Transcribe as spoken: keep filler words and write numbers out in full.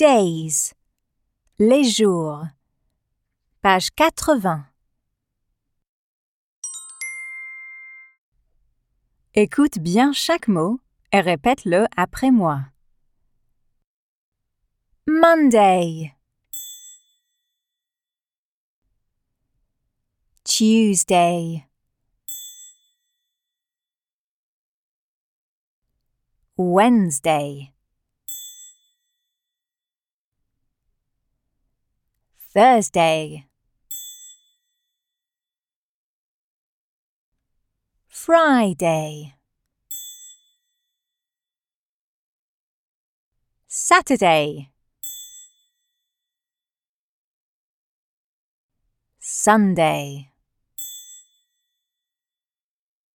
Days. Les jours. Page quatre-vingts. Écoute bien chaque mot et répète-le après moi. Monday. Tuesday. Wednesday. Thursday. Friday. Saturday. Sunday.